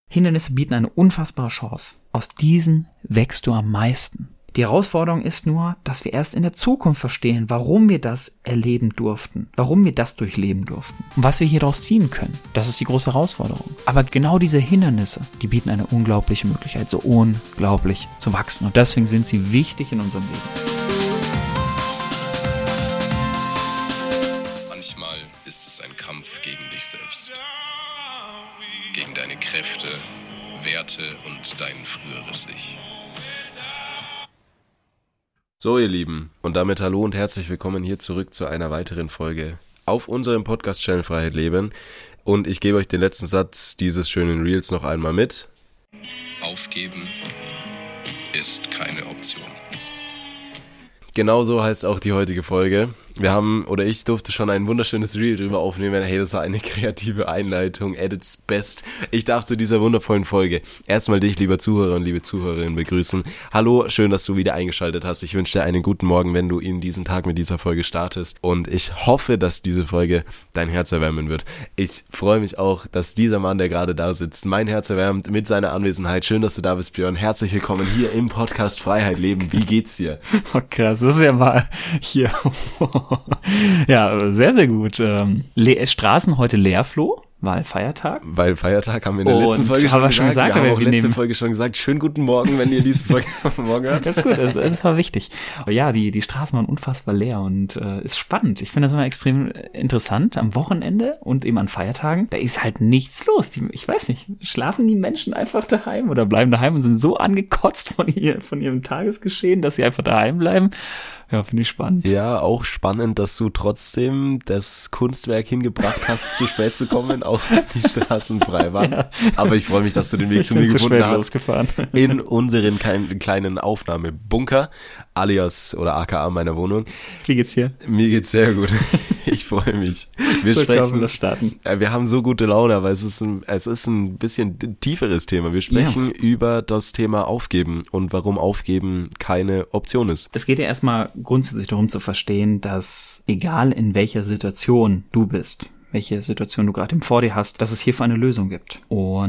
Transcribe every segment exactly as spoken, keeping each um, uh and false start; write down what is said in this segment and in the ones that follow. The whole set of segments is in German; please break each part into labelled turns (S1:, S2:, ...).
S1: Hindernisse bieten eine unfassbare Chance. Aus diesen wächst du am meisten. Die Herausforderung ist nur, dass wir erst in der Zukunft verstehen, warum wir das erleben durften, warum wir das durchleben durften und was wir hieraus ziehen können. Das ist die große Herausforderung. Aber genau diese Hindernisse, die bieten eine unglaubliche Möglichkeit, so unglaublich zu wachsen. Und deswegen sind sie wichtig in unserem Leben.
S2: Manchmal ist es ein Kampf gegen dich selbst. Gegen deine Kräfte, Werte und dein früheres Ich.
S3: So ihr Lieben, und damit hallo und herzlich willkommen hier zurück zu einer weiteren Folge auf unserem Podcast-Channel Freiheit Leben. Und ich gebe euch den letzten Satz dieses schönen Reels noch einmal mit.
S2: Aufgeben ist keine Option.
S3: Genau so heißt auch die heutige Folge. Wir haben, oder ich durfte schon ein wunderschönes Reel drüber aufnehmen. Hey, das war eine kreative Einleitung at its best. Ich darf zu dieser wundervollen Folge erstmal dich, lieber Zuhörer und liebe Zuhörerin, begrüßen. Hallo, schön, dass du wieder eingeschaltet hast. Ich wünsche dir einen guten Morgen, wenn du in diesen Tag mit dieser Folge startest. Und ich hoffe, dass diese Folge dein Herz erwärmen wird. Ich freue mich auch, dass dieser Mann, der gerade da sitzt, mein Herz erwärmt mit seiner Anwesenheit. Schön, dass du da bist, Björn. Herzlich willkommen hier im Podcast Freiheit Leben. Wie geht's dir?
S1: Oh krass, das ist ja mal hier... Ja, sehr, sehr gut. Ähm, Le- Straßen heute leer, Flo, weil Feiertag.
S3: Weil Feiertag haben wir in der
S1: Und
S3: letzten Folge
S1: haben
S3: schon
S1: wir schon
S3: gesagt.
S1: gesagt,
S3: wir haben
S1: aber
S3: auch
S1: wir
S3: letzte
S1: nehmen-
S3: Folge schon gesagt, schönen guten Morgen, wenn ihr diese Folge morgen hört.
S1: Das ist gut, das, das war wichtig. Aber ja, die, die Straßen waren unfassbar leer und äh, ist spannend. Ich finde das immer extrem interessant. Am Wochenende und eben an Feiertagen, da ist halt nichts los. Die, ich weiß nicht, schlafen die Menschen einfach daheim oder bleiben daheim und sind so angekotzt von, ihr, von ihrem Tagesgeschehen, dass sie einfach daheim bleiben. Ja, finde ich spannend.
S3: Ja, auch spannend, dass du trotzdem das Kunstwerk hingebracht hast, zu spät zu kommen, auch wenn die Straßen frei waren. Ja. Aber ich freue mich, dass du den Weg
S1: ich
S3: zu mir
S1: bin
S3: gefunden
S1: zu spät
S3: hast.
S1: Losgefahren.
S3: In unseren kleinen, kleinen Aufnahmebunker, alias oder aka meiner Wohnung.
S1: Wie geht's hier?
S3: Mir geht's sehr gut. Ich freue mich. Wir
S1: so
S3: sprechen.
S1: Wir, das starten.
S3: Wir haben so gute Laune, aber es ist ein, es ist ein bisschen tieferes Thema. Wir sprechen ja. über das Thema Aufgeben und warum Aufgeben keine Option ist.
S1: Es geht ja erstmal grundsätzlich darum zu verstehen, dass egal in welcher Situation du bist, welche Situation du gerade vor dir hast, dass es hierfür eine Lösung gibt.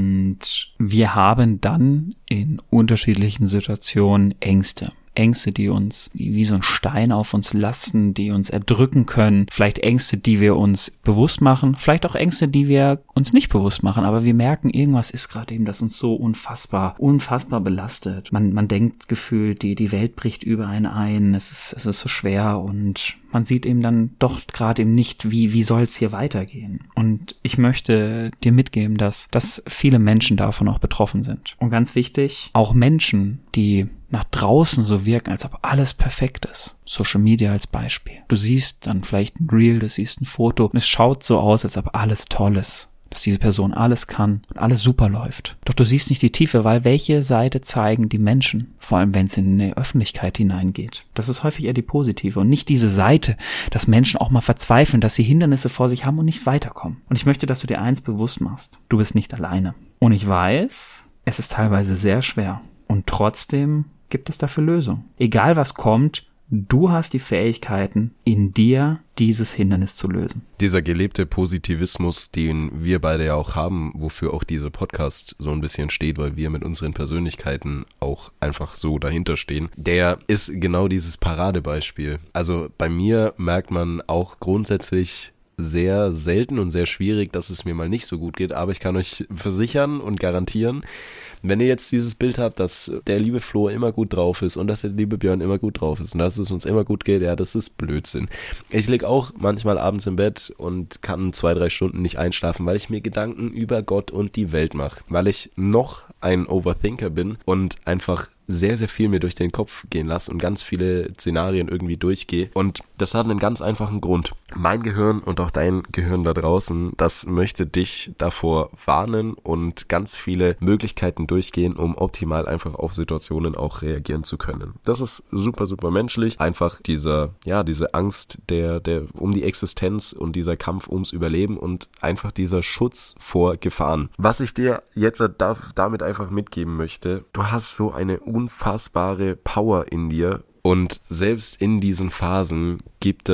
S1: Und wir haben dann in unterschiedlichen Situationen Ängste. Ängste, die uns wie so ein Stein auf uns lasten, die uns erdrücken können. Vielleicht Ängste, die wir uns bewusst machen. Vielleicht auch Ängste, die wir uns nicht bewusst machen. Aber wir merken, irgendwas ist gerade eben, das uns so unfassbar, unfassbar belastet. Man, man denkt gefühlt, die, die Welt bricht über einen ein. Es ist, es ist so schwer und man sieht eben dann doch gerade eben nicht, wie, wie soll es hier weitergehen. Und ich möchte dir mitgeben, dass, dass viele Menschen davon auch betroffen sind. Und ganz wichtig, auch Menschen, die nach draußen so wirken, als ob alles perfekt ist. Social Media als Beispiel. Du siehst dann vielleicht ein Reel, du siehst ein Foto und es schaut so aus, als ob alles toll ist. Dass diese Person alles kann und alles super läuft. Doch du siehst nicht die Tiefe, weil welche Seite zeigen die Menschen? Vor allem, wenn es in die Öffentlichkeit hineingeht. Das ist häufig eher die positive und nicht diese Seite, dass Menschen auch mal verzweifeln, dass sie Hindernisse vor sich haben und nicht weiterkommen. Und ich möchte, dass du dir eins bewusst machst. Du bist nicht alleine. Und ich weiß, es ist teilweise sehr schwer. Und trotzdem gibt es dafür Lösungen. Egal was kommt, du hast die Fähigkeiten in dir, dieses Hindernis zu lösen.
S3: Dieser gelebte Positivismus, den wir beide ja auch haben, wofür auch dieser Podcast so ein bisschen steht, weil wir mit unseren Persönlichkeiten auch einfach so dahinter stehen, der ist genau dieses Paradebeispiel. Also bei mir merkt man auch grundsätzlich sehr selten und sehr schwierig, dass es mir mal nicht so gut geht, aber ich kann euch versichern und garantieren, wenn ihr jetzt dieses Bild habt, dass der liebe Flo immer gut drauf ist und dass der liebe Björn immer gut drauf ist und dass es uns immer gut geht, ja, das ist Blödsinn. Ich lieg auch manchmal abends im Bett und kann zwei, drei Stunden nicht einschlafen, weil ich mir Gedanken über Gott und die Welt mache, weil ich noch ein Overthinker bin und einfach sehr, sehr viel mir durch den Kopf gehen lasse und ganz viele Szenarien irgendwie durchgehe. Und das hat einen ganz einfachen Grund. Mein Gehirn und auch dein Gehirn da draußen, das möchte dich davor warnen und ganz viele Möglichkeiten durchgehen, um optimal einfach auf Situationen auch reagieren zu können. Das ist super, super menschlich. Einfach dieser, ja, diese Angst der, der, um die Existenz und dieser Kampf ums Überleben und einfach dieser Schutz vor Gefahren. Was ich dir jetzt da, damit einfach mitgeben möchte, du hast so eine unfassbare Power in dir und selbst in diesen Phasen gibt es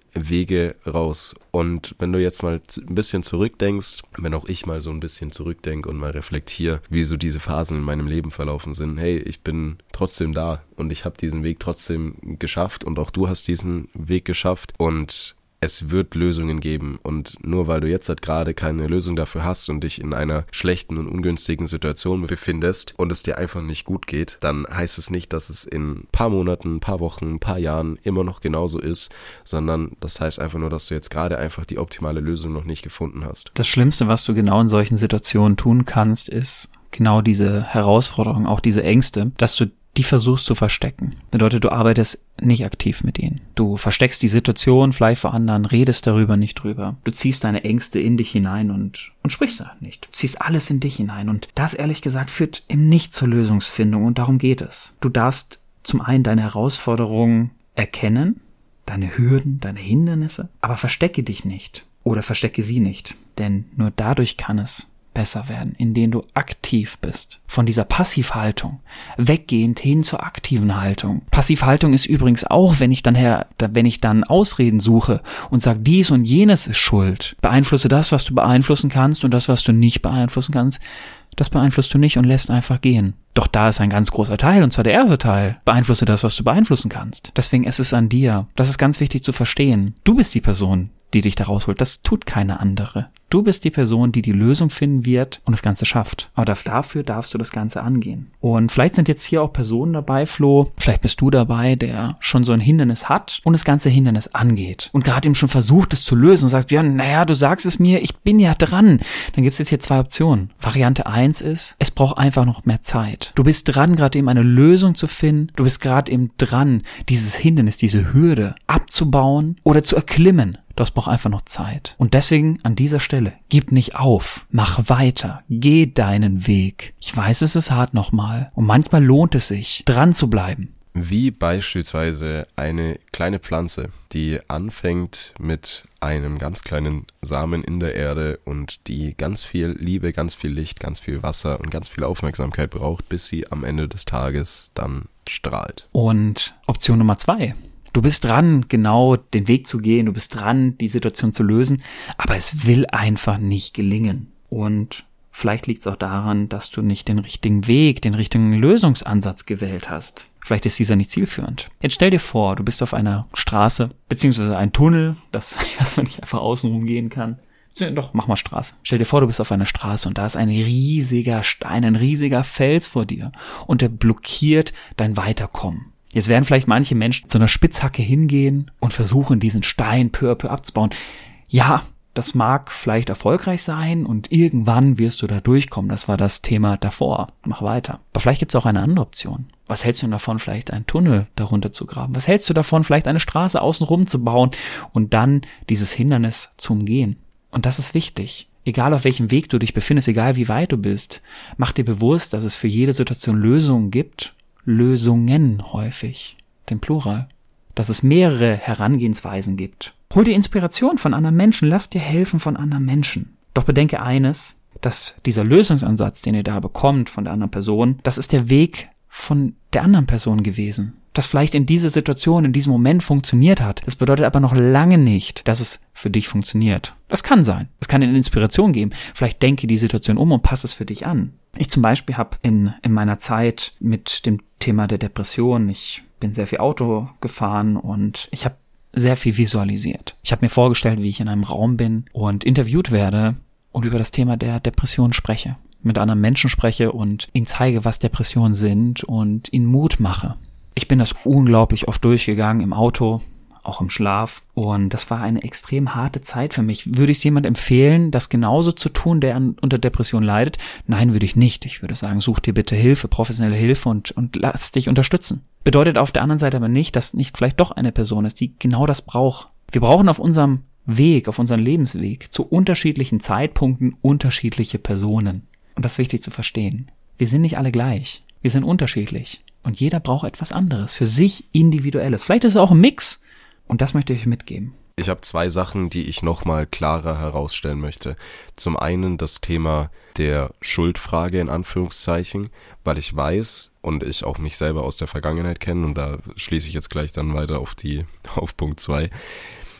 S3: Wege raus. Und wenn du jetzt mal ein bisschen zurückdenkst, wenn auch ich mal so ein bisschen zurückdenke und mal reflektiere, wie so diese Phasen in meinem Leben verlaufen sind, hey, ich bin trotzdem da und ich habe diesen Weg trotzdem geschafft und auch du hast diesen Weg geschafft und es wird Lösungen geben und nur weil du jetzt halt gerade keine Lösung dafür hast und dich in einer schlechten und ungünstigen Situation befindest und es dir einfach nicht gut geht, dann heißt es nicht, dass es in ein paar Monaten, ein paar Wochen, ein paar Jahren immer noch genauso ist, sondern das heißt einfach nur, dass du jetzt gerade einfach die optimale Lösung noch nicht gefunden hast.
S1: Das Schlimmste, was du genau in solchen Situationen tun kannst, ist genau diese Herausforderung, auch diese Ängste, dass du die versuchst zu verstecken. Bedeutet, du arbeitest nicht aktiv mit ihnen. Du versteckst die Situation vielleicht vor anderen, redest darüber nicht drüber. Du ziehst deine Ängste in dich hinein und, und sprichst da nicht. Du ziehst alles in dich hinein und das, ehrlich gesagt, führt eben nicht zur Lösungsfindung und darum geht es. Du darfst zum einen deine Herausforderungen erkennen, deine Hürden, deine Hindernisse, aber verstecke dich nicht oder verstecke sie nicht, denn nur dadurch kann es besser werden, indem du aktiv bist. Von dieser Passivhaltung weggehend hin zur aktiven Haltung. Passivhaltung ist übrigens auch, wenn ich dann her, wenn ich dann Ausreden suche und sage, dies und jenes ist schuld. Beeinflusse das, was du beeinflussen kannst und das, was du nicht beeinflussen kannst, das beeinflusst du nicht und lässt einfach gehen. Doch da ist ein ganz großer Teil, und zwar der erste Teil. Beeinflusse das, was du beeinflussen kannst. Deswegen ist es an dir. Das ist ganz wichtig zu verstehen. Du bist die Person, die dich da rausholt. Das tut keine andere. Du bist die Person, die die Lösung finden wird und das Ganze schafft. Aber dafür darfst du das Ganze angehen. Und vielleicht sind jetzt hier auch Personen dabei, Flo, vielleicht bist du dabei, der schon so ein Hindernis hat und das ganze Hindernis angeht. Und gerade eben schon versucht, es zu lösen und sagt, ja, naja, du sagst es mir, ich bin ja dran. Dann gibt es jetzt hier zwei Optionen. Variante eins ist, es braucht einfach noch mehr Zeit. Du bist dran, gerade eben eine Lösung zu finden. Du bist gerade eben dran, dieses Hindernis, diese Hürde abzubauen oder zu erklimmen. Das braucht einfach noch Zeit. Und deswegen an dieser Stelle, gib nicht auf, mach weiter, geh deinen Weg. Ich weiß, es ist hart nochmal und manchmal lohnt es sich, dran zu bleiben.
S3: Wie beispielsweise eine kleine Pflanze, die anfängt mit einem ganz kleinen Samen in der Erde und die ganz viel Liebe, ganz viel Licht, ganz viel Wasser und ganz viel Aufmerksamkeit braucht, bis sie am Ende des Tages dann strahlt.
S1: Und Option Nummer zwei. Du bist dran, genau den Weg zu gehen, du bist dran, die Situation zu lösen, aber es will einfach nicht gelingen. Und vielleicht liegt es auch daran, dass du nicht den richtigen Weg, den richtigen Lösungsansatz gewählt hast. Vielleicht ist dieser nicht zielführend. Jetzt stell dir vor, du bist auf einer Straße, beziehungsweise ein Tunnel, das dass man nicht einfach außenrum gehen kann. Doch, mach mal Straße. Stell dir vor, du bist auf einer Straße und da ist ein riesiger Stein, ein riesiger Fels vor dir und der blockiert dein Weiterkommen. Jetzt werden vielleicht manche Menschen zu einer Spitzhacke hingehen und versuchen, diesen Stein peu à peu abzubauen. Ja, das mag vielleicht erfolgreich sein und irgendwann wirst du da durchkommen. Das war das Thema davor. Mach weiter. Aber vielleicht gibt es auch eine andere Option. Was hältst du davon, vielleicht einen Tunnel darunter zu graben? Was hältst du davon, vielleicht eine Straße außenrum zu bauen und dann dieses Hindernis zu umgehen? Und das ist wichtig. Egal auf welchem Weg du dich befindest, egal wie weit du bist, mach dir bewusst, dass es für jede Situation Lösungen gibt. Lösungen häufig, den Plural, dass es mehrere Herangehensweisen gibt. Hol dir Inspiration von anderen Menschen, lass dir helfen von anderen Menschen. Doch bedenke eines, dass dieser Lösungsansatz, den ihr da bekommt von der anderen Person, das ist der Weg von der anderen Person gewesen. Das vielleicht in dieser Situation, in diesem Moment funktioniert hat. Das bedeutet aber noch lange nicht, dass es für dich funktioniert. Das kann sein. Es kann eine Inspiration geben. Vielleicht denke die Situation um und passe es für dich an. Ich zum Beispiel habe in, in meiner Zeit mit dem Thema der Depression, ich bin sehr viel Auto gefahren und ich habe sehr viel visualisiert. Ich habe mir vorgestellt, wie ich in einem Raum bin und interviewt werde und über das Thema der Depression spreche. Mit anderen Menschen spreche und ihnen zeige, was Depressionen sind und ihnen Mut mache. Ich bin das unglaublich oft durchgegangen im Auto, auch im Schlaf. Und das war eine extrem harte Zeit für mich. Würde ich es jemand empfehlen, das genauso zu tun, der an, unter Depression leidet? Nein, würde ich nicht. Ich würde sagen, such dir bitte Hilfe, professionelle Hilfe und, und lass dich unterstützen. Bedeutet auf der anderen Seite aber nicht, dass nicht vielleicht doch eine Person ist, die genau das braucht. Wir brauchen auf unserem Weg, auf unserem Lebensweg zu unterschiedlichen Zeitpunkten unterschiedliche Personen. Und das ist wichtig zu verstehen. Wir sind nicht alle gleich. Wir sind unterschiedlich. Und jeder braucht etwas anderes, für sich Individuelles. Vielleicht ist es auch ein Mix. Und das möchte ich euch mitgeben.
S3: Ich habe zwei Sachen, die ich nochmal klarer herausstellen möchte. Zum einen das Thema der Schuldfrage in Anführungszeichen, weil ich weiß und ich auch mich selber aus der Vergangenheit kenne, und da schließe ich jetzt gleich dann weiter auf die auf Punkt zwei.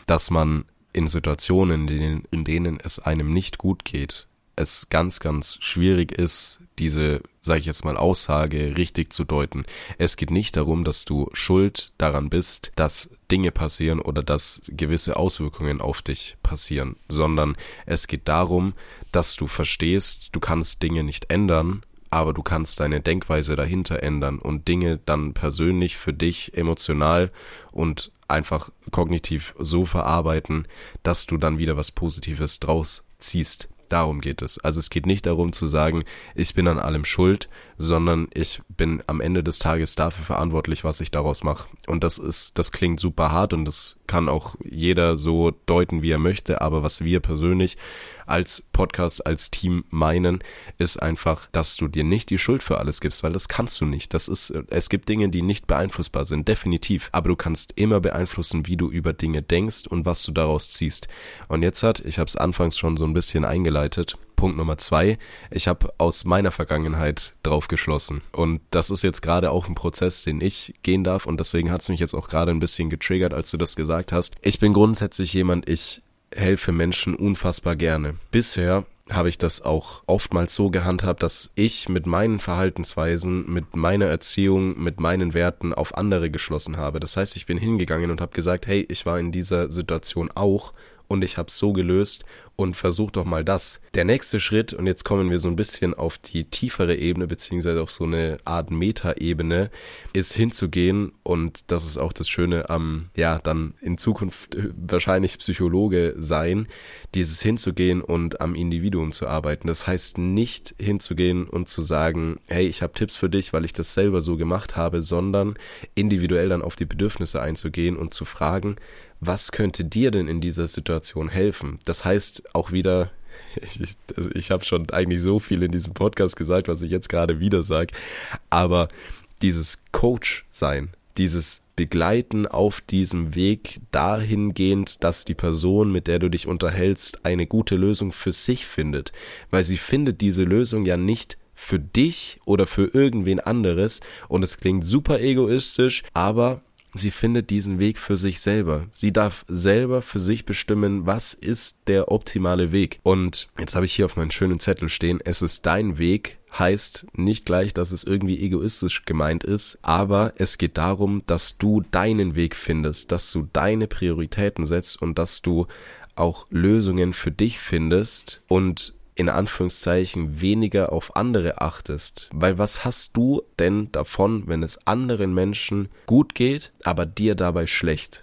S3: dass man in Situationen, in denen, in denen es einem nicht gut geht, es ganz, ganz schwierig ist, diese, sage ich jetzt mal, Aussage richtig zu deuten. Es geht nicht darum, dass du schuld daran bist, dass Dinge passieren oder dass gewisse Auswirkungen auf dich passieren, sondern es geht darum, dass du verstehst, du kannst Dinge nicht ändern, aber du kannst deine Denkweise dahinter ändern und Dinge dann persönlich für dich emotional und einfach kognitiv so verarbeiten, dass du dann wieder was Positives draus ziehst. Darum geht es. Also es geht nicht darum zu sagen, ich bin an allem schuld, sondern ich bin am Ende des Tages dafür verantwortlich, was ich daraus mache. Und das ist, das klingt super hart und das kann auch jeder so deuten, wie er möchte, aber was wir persönlich als Podcast, als Team meinen, ist einfach, dass du dir nicht die Schuld für alles gibst, weil das kannst du nicht. Das ist, es gibt Dinge, die nicht beeinflussbar sind, definitiv. Aber du kannst immer beeinflussen, wie du über Dinge denkst und was du daraus ziehst. Und jetzt hat, ich habe es anfangs schon so ein bisschen eingeleitet, Punkt Nummer zwei, ich habe aus meiner Vergangenheit drauf geschlossen. Und das ist jetzt gerade auch ein Prozess, den ich gehen darf und deswegen hat es mich jetzt auch gerade ein bisschen getriggert, als du das gesagt hast. Ich bin grundsätzlich jemand, ich helfe Menschen unfassbar gerne. Bisher habe ich das auch oftmals so gehandhabt, dass ich mit meinen Verhaltensweisen, mit meiner Erziehung, mit meinen Werten auf andere geschlossen habe. Das heißt, ich bin hingegangen und habe gesagt, hey, ich war in dieser Situation auch und ich habe es so gelöst und versuch doch mal das. Der nächste Schritt, und jetzt kommen wir so ein bisschen auf die tiefere Ebene, beziehungsweise auf so eine Art Meta-Ebene, ist hinzugehen, und das ist auch das Schöne am, ja, dann in Zukunft wahrscheinlich Psychologe sein, dieses hinzugehen und am Individuum zu arbeiten. Das heißt nicht hinzugehen und zu sagen, hey, ich habe Tipps für dich, weil ich das selber so gemacht habe, sondern individuell dann auf die Bedürfnisse einzugehen und zu fragen, was könnte dir denn in dieser Situation helfen? Das heißt auch wieder, ich, ich, ich habe schon eigentlich so viel in diesem Podcast gesagt, was ich jetzt gerade wieder sage, aber dieses Coach-Sein, dieses Begleiten auf diesem Weg dahingehend, dass die Person, mit der du dich unterhältst, eine gute Lösung für sich findet, weil sie findet diese Lösung ja nicht für dich oder für irgendwen anderes, und es klingt super egoistisch, aber sie findet diesen Weg für sich selber. Sie darf selber für sich bestimmen, was ist der optimale Weg. Und jetzt habe ich hier auf meinem schönen Zettel stehen, es ist dein Weg, heißt nicht gleich, dass es irgendwie egoistisch gemeint ist, aber es geht darum, dass du deinen Weg findest, dass du deine Prioritäten setzt und dass du auch Lösungen für dich findest und in Anführungszeichen weniger auf andere achtest. Weil was hast du denn davon, wenn es anderen Menschen gut geht, aber dir dabei schlecht?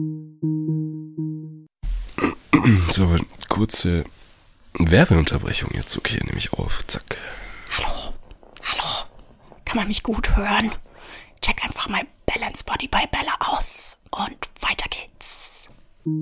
S3: So, kurze Werbeunterbrechung jetzt. Okay, nehme ich auf. Zack.
S4: Hallo, hallo. Kann man mich gut hören? Check einfach mal Balance Body by Bella aus und weiter geht's.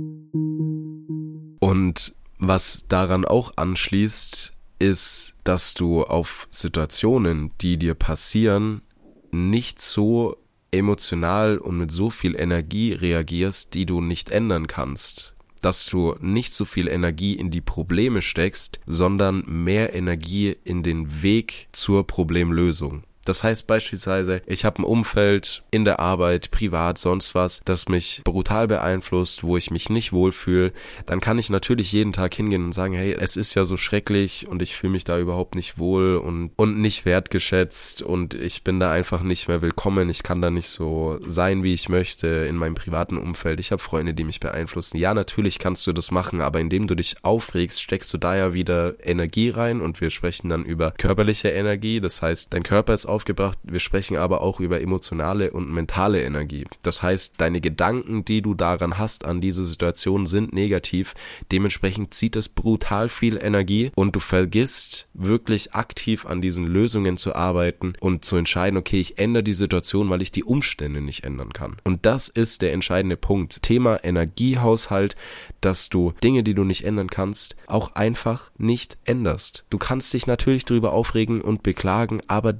S3: Und was daran auch anschließt, ist, dass du auf Situationen, die dir passieren, nicht so emotional und mit so viel Energie reagierst, die du nicht ändern kannst. Dass du nicht so viel Energie in die Probleme steckst, sondern mehr Energie in den Weg zur Problemlösung. Das heißt beispielsweise, ich habe ein Umfeld in der Arbeit, privat, sonst was, das mich brutal beeinflusst, wo ich mich nicht wohlfühle, dann kann ich natürlich jeden Tag hingehen und sagen, hey, es ist ja so schrecklich und ich fühle mich da überhaupt nicht wohl und, und nicht wertgeschätzt und ich bin da einfach nicht mehr willkommen, ich kann da nicht so sein, wie ich möchte in meinem privaten Umfeld, ich habe Freunde, die mich beeinflussen. Ja, natürlich kannst du das machen, aber indem du dich aufregst, steckst du da ja wieder Energie rein, und wir sprechen dann über körperliche Energie, das heißt, dein Körper ist aufgebracht, wir sprechen aber auch über emotionale und mentale Energie. Das heißt, deine Gedanken, die du daran hast, an diese Situation, sind negativ. Dementsprechend zieht es brutal viel Energie und du vergisst wirklich aktiv an diesen Lösungen zu arbeiten und zu entscheiden, okay, ich ändere die Situation, weil ich die Umstände nicht ändern kann. Und das ist der entscheidende Punkt. Thema Energiehaushalt, dass du Dinge, die du nicht ändern kannst, auch einfach nicht änderst. Du kannst dich natürlich darüber aufregen und beklagen, aber diese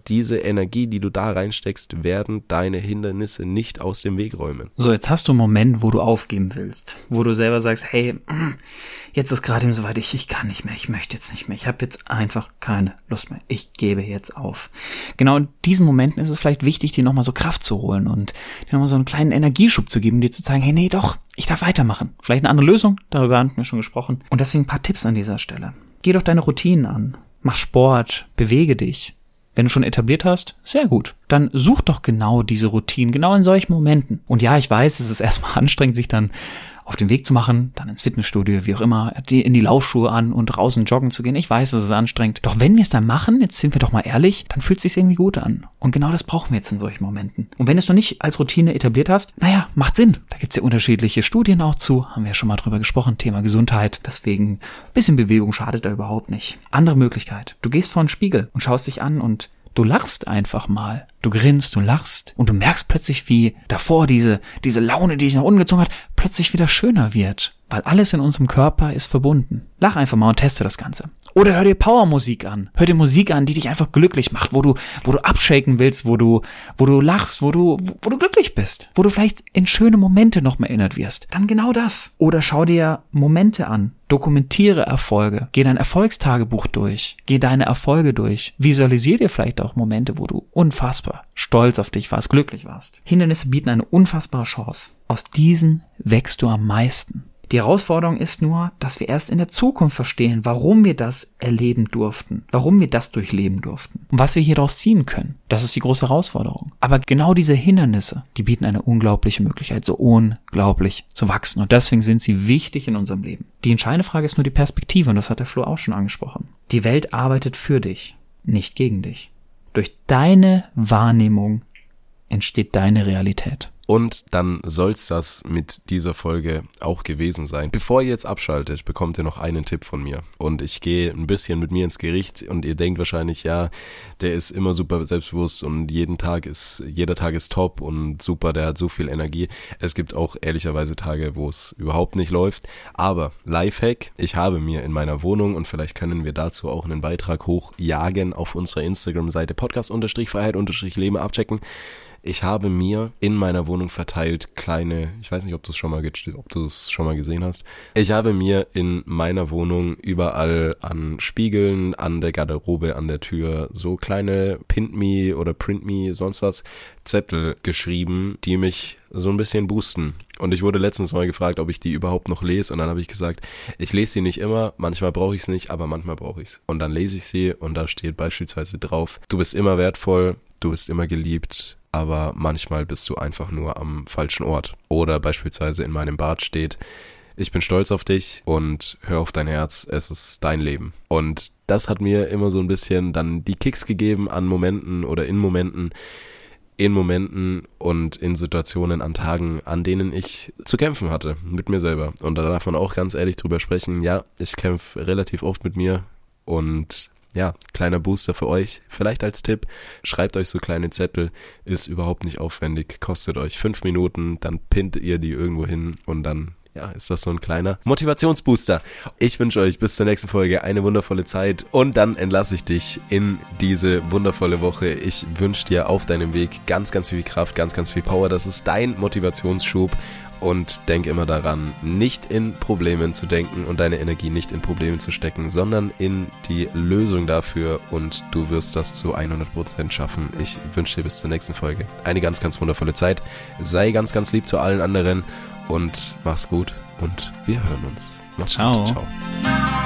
S3: Energie, die du da reinsteckst, werden deine Hindernisse nicht aus dem Weg räumen.
S1: So, jetzt hast du einen Moment, wo du aufgeben willst, wo du selber sagst, hey, jetzt ist gerade eben soweit, ich, ich kann nicht mehr, ich möchte jetzt nicht mehr, ich habe jetzt einfach keine Lust mehr, ich gebe jetzt auf. Genau in diesen Momenten ist es vielleicht wichtig, dir nochmal so Kraft zu holen und dir nochmal so einen kleinen Energieschub zu geben, dir zu zeigen, hey, nee, doch, ich darf weitermachen. Vielleicht eine andere Lösung, darüber hatten wir schon gesprochen. Und deswegen ein paar Tipps an dieser Stelle. Geh doch deine Routinen an, mach Sport, bewege dich. Wenn du schon etabliert hast, sehr gut. Dann such doch genau diese Routinen, genau in solchen Momenten. Und ja, ich weiß, es ist erstmal anstrengend, sich dann auf den Weg zu machen, dann ins Fitnessstudio, wie auch immer, in die Laufschuhe an und draußen joggen zu gehen. Ich weiß, es ist anstrengend. Doch wenn wir es dann machen, jetzt sind wir doch mal ehrlich, dann fühlt es sich irgendwie gut an. Und genau das brauchen wir jetzt in solchen Momenten. Und wenn du es noch nicht als Routine etabliert hast, naja, macht Sinn. Da gibt es ja unterschiedliche Studien auch zu, haben wir ja schon mal drüber gesprochen, Thema Gesundheit. Deswegen, ein bisschen Bewegung schadet da überhaupt nicht. Andere Möglichkeit, du gehst vor den Spiegel und schaust dich an und du lachst einfach mal. Du grinst, du lachst und du merkst plötzlich, wie davor diese, diese Laune, die dich nach unten gezogen hat, plötzlich wieder schöner wird. Weil alles in unserem Körper ist verbunden. Lach einfach mal und teste das Ganze. Oder hör dir Powermusik an. Hör dir Musik an, die dich einfach glücklich macht, wo du, wo du abshaken willst, wo du, wo du lachst, wo du, wo du glücklich bist, wo du vielleicht in schöne Momente noch mal erinnert wirst. Dann genau das. Oder schau dir Momente an. Dokumentiere Erfolge. Geh dein Erfolgstagebuch durch. Geh deine Erfolge durch. Visualisier dir vielleicht auch Momente, wo du unfassbar stolz auf dich warst, glücklich warst. Hindernisse bieten eine unfassbare Chance. Aus diesen wächst du am meisten. Die Herausforderung ist nur, dass wir erst in der Zukunft verstehen, warum wir das erleben durften, warum wir das durchleben durften und was wir hieraus ziehen können. Das ist die große Herausforderung. Aber genau diese Hindernisse, die bieten eine unglaubliche Möglichkeit, so unglaublich zu wachsen. Und deswegen sind sie wichtig in unserem Leben. Die entscheidende Frage ist nur die Perspektive und das hat der Flo auch schon angesprochen. Die Welt arbeitet für dich, nicht gegen dich. Durch deine Wahrnehmung entsteht deine Realität.
S3: Und dann soll's das mit dieser Folge auch gewesen sein. Bevor ihr jetzt abschaltet, bekommt ihr noch einen Tipp von mir. Und ich gehe ein bisschen mit mir ins Gericht und ihr denkt wahrscheinlich, ja, der ist immer super selbstbewusst und jeden Tag ist, jeder Tag ist top und super, der hat so viel Energie. Es gibt auch ehrlicherweise Tage, wo es überhaupt nicht läuft. Aber Lifehack, ich habe mir in meiner Wohnung, und vielleicht können wir dazu auch einen Beitrag hochjagen auf unserer Instagram-Seite Podcast-Freiheit-Leben abchecken. Ich habe mir in meiner Wohnung verteilt kleine, ich weiß nicht, ob du es schon mal, ob du es schon mal gesehen hast. Ich habe mir in meiner Wohnung überall an Spiegeln, an der Garderobe, an der Tür so kleine Pint-Me oder Print-Me, sonst was, Zettel geschrieben, die mich so ein bisschen boosten. Und ich wurde letztens mal gefragt, ob ich die überhaupt noch lese. Und dann habe ich gesagt, ich lese sie nicht immer, manchmal brauche ich es nicht, aber manchmal brauche ich es. Und dann lese ich sie und da steht beispielsweise drauf, du bist immer wertvoll, du bist immer geliebt, aber manchmal bist du einfach nur am falschen Ort. Oder beispielsweise in meinem Bad steht, ich bin stolz auf dich und hör auf dein Herz, es ist dein Leben. Und das hat mir immer so ein bisschen dann die Kicks gegeben an Momenten oder in Momenten, in Momenten und in Situationen an Tagen, an denen ich zu kämpfen hatte mit mir selber. Und da darf man auch ganz ehrlich drüber sprechen, ja, ich kämpfe relativ oft mit mir und ja, kleiner Booster für euch, vielleicht als Tipp, schreibt euch so kleine Zettel, ist überhaupt nicht aufwendig, kostet euch fünf Minuten, dann pinnt ihr die irgendwo hin und dann, ja, ist das so ein kleiner Motivationsbooster. Ich wünsche euch bis zur nächsten Folge eine wundervolle Zeit und dann entlasse ich dich in diese wundervolle Woche. Ich wünsche dir auf deinem Weg ganz, ganz viel Kraft, ganz, ganz viel Power, das ist dein Motivationsschub. Und denk immer daran, nicht in Problemen zu denken und deine Energie nicht in Problemen zu stecken, sondern in die Lösung dafür und du wirst das zu hundert Prozent schaffen. Ich wünsche dir bis zur nächsten Folge eine ganz, ganz wundervolle Zeit. Sei ganz, ganz lieb zu allen anderen und mach's gut und wir hören uns. Mach's
S1: Ciao.
S3: gut. Ciao.